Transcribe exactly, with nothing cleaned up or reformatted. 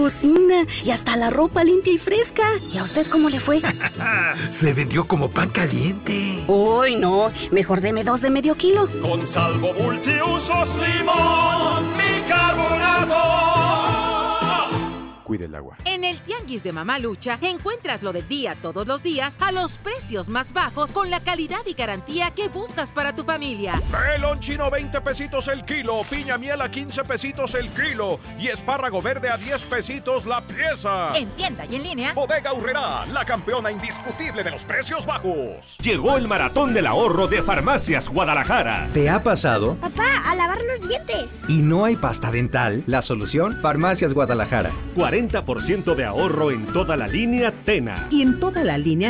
cocina y hasta la ropa limpia y fresca. ¿Y a usted cómo le fue? Se vendió como pan caliente. Uy, no. Mejor deme dos de medio kilo. Con Salvo Multiusos Limón, bicarbonato. Cuide el agua. En el Tianguis de Mamalucha encuentras lo del día todos los días a los precios más bajos con la calidad y garantía que buscas para tu familia. Melón chino veinte pesitos el kilo, piña miel a quince pesitos el kilo y espárrago verde a diez pesitos la pieza. En tienda y en línea. Bodega Aurrerá, la campeona indiscutible de los precios bajos. Llegó el maratón del ahorro de Farmacias Guadalajara. ¿Te ha pasado? Papá, a lavar los dientes. ¿Y no hay pasta dental? La solución, Farmacias Guadalajara. cuarenta por ciento de ahorro en toda la línea Tena. Y en toda la línea